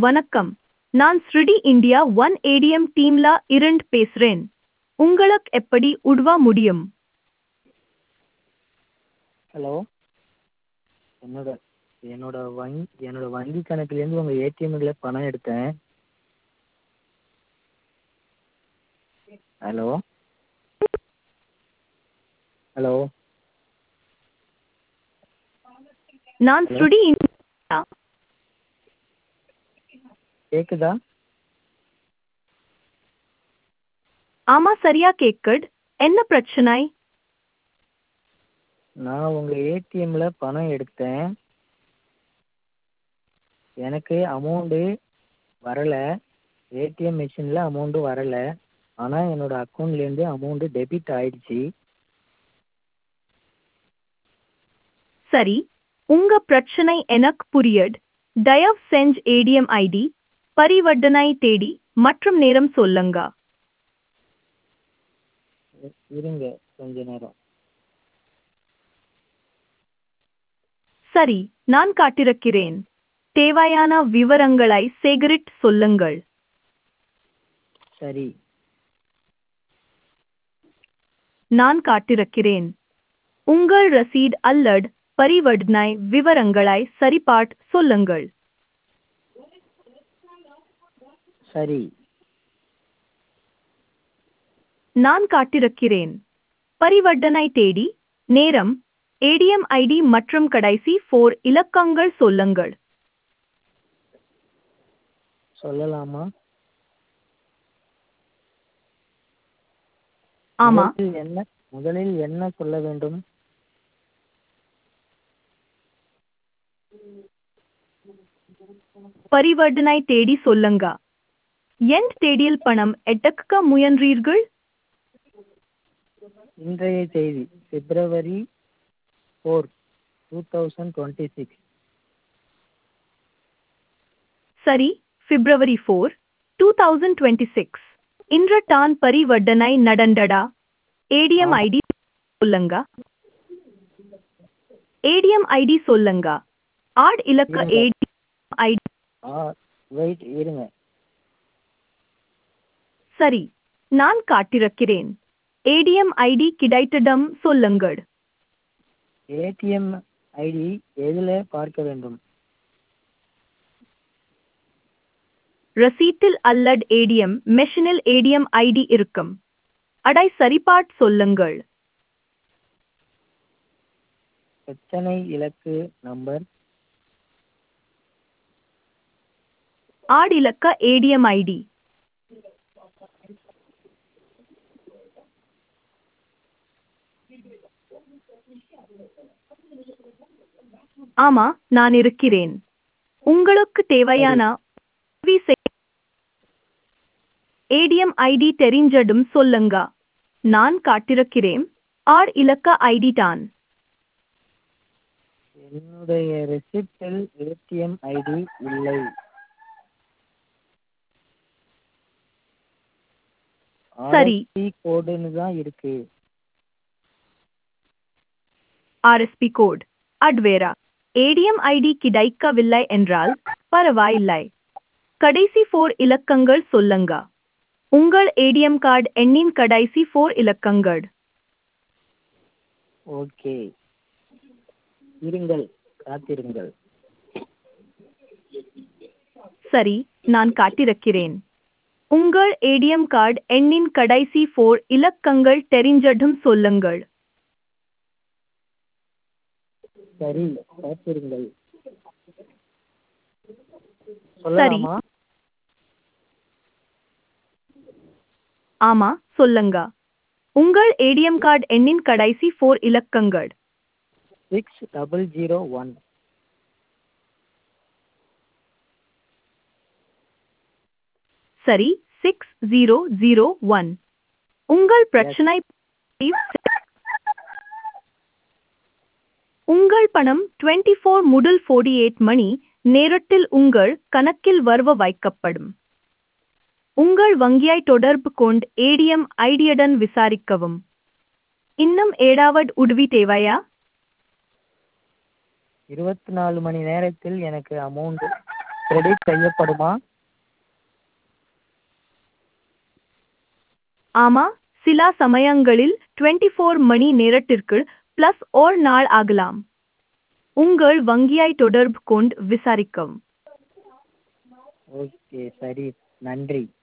வணக்கம். நான் ஸ்ருடி India one ATM டீம்ல இருந்து பேசுறேன். உங்களுக்கு எப்படி உதவ முடியும்? ஹலோ. என்னோட என்னோட என்னோட வங்கி கணக்குலேருந்து உங்கள் ஏடிஎம்மில் பணம் எடுத்தேன். ஹலோ. ஹலோ. நான் ஹலோ. ஸ்ருடி இந்தியா. கேட்குதா? ஆமா, சரியா கேக்குது. என்ன பிரச்சனை? நான் உங்கள் ஏடிஎம்மில் பணம் எடுத்தேன். எனக்கு அமௌண்ட்டு வரலை. ஏடிஎம் மிஷினில் அமௌண்ட்டு வரலை. ஆனால் என்னோடய அக்கௌண்ட்லேருந்து அமௌண்ட்டு டெபிட் ஆயிடுச்சு. சரி, உங்க பிரச்சனை எனக்கு புரியுது. தயவு செஞ்சு ஏடிஎம் ஐடி, பரிவர்த்தனை தேதி மற்றும் நேரம் சொல்லுங்க. இருங்க கொஞ்ச நேரம். சரி, நான் காட்டிருக்கிறேன். தேவையான விவரங்களை சேகரித்து சொல்லுங்கள். சரி. நான் காட்டிருக்கிறேன். உங்கள் ரசீது அல்லது பரிவர்த்தனை விவரங்களை சரிபார்த்து சொல்லுங்கள். சரி. நான் காட்டிருக்கிறேன். பரிவர்த்தனை தேதி, நேரம், ஏடிஎம் ஐடி மற்றும் கடைசி 4 இலக்கங்கள் சொல்லுங்கள். சொல்லலாமா? ஆமா, முதலில் என்ன சொல்ல வேண்டும்? பரிவர்த்தனை தேதி சொல்லுங்க. எந்த தேதியில் பணம் எடுக்க முயன்றீர்கள்? இன்றைய தேதி February 4, 2026. சரி, February 4, 2026. இன்று தான் பரிவர்த்தனை நடந்ததா? ஏடிஎம் ஆமாம். ஐடி சொல்லுங்க. ஏடிஎம் ஐடி சொல்லுங்க. 8 இலக்க இருங்க. ATM ID. வெயிட் இருங்க. சரி, நான் காட்டிருக்கிறேன். ஏடிஎம் ஐடி கிடைத்ததும் சொல்லுங்கள். ஏடிஎம் ஐடி எதில் பார்க்க வேண்டும்? ரசீட்டில் அல்லது ஏடிஎம் மெஷினில் ஏடிஎம் ஐடி இருக்கும். அடை சரிபார்த்து சொல்லுங்கள். எத்தனை இலக்கு நம்பர்? 8 இலக்க ஏடிஎம் ஐடி. ஆமா, நான் இருக்கிறேன். உங்களுக்கு தேவையான உதவி ஏடிஎம் ஐடி தெரிஞ்சதும் சொல்லுங்க. நான் காட்டிருக்கிறேன். 6 இலக்க ஐடி தான். என்னுடைய ரெசிப்டில் ஏடிஎம் ஐடி இல்லை. சரி, ஆர்எஸ்பி கோடுன்னு தான் இருக்கு. ஆர்எஸ்பி கோட் அட்வேரா. ஏடிஎம் ஐடி கிடைக்கவில்லை என்றால் பரவாயில்லை. கடைசி 4 இலக்கங்கள் சொல்லுங்க. உங்கள் ஏடிஎம் கார்டு எண்ணின் கடைசி 4 இலக்கங்கள். ஓகே, இருங்கள், காத்திருங்கள். சரி, நான் காட்டிருக்கிறேன். உங்கள் ஏடிஎம் கார்டு எண்ணின் கடைசி 4 இலக்கங்கள் தெரிஞ்சதும் சொல்லுங்கள். சரி, காத்திருங்கள். சரி, சொல்லலாமா? ஆமா, சொல்லுங்க. உங்கள் ஏடிஎம் கார்டு எண்ணின் கடைசி 4 இலக்கங்கள். 6001. சரி, 6001. உங்கள் பிரச்சனை உங்கள் பணம் 24 முதல் 48 மணி நேரத்தில் உங்கள் கணக்கில் வரவு வைக்கப்படும். உங்கள் வங்கியை தொடர்பு கொண்டு ஏடிஎம் ஐடியுடன் விசாரிக்கவும். இன்னும் ஏதாவது உதவி தேவையா? 24 மணி நேரத்தில் எனக்கு அமௌண்ட் கிரெடிட் செய்யப்படுமா? ஆமா, சில சமயங்களில் 24 மணி நேரத்திற்குள் பிளஸ் ஒரு நாள் ஆகலாம். உங்கள் வங்கியை தொடர்பு கொண்டு விசாரிக்கவும். ஓகே, சரி. நன்றி.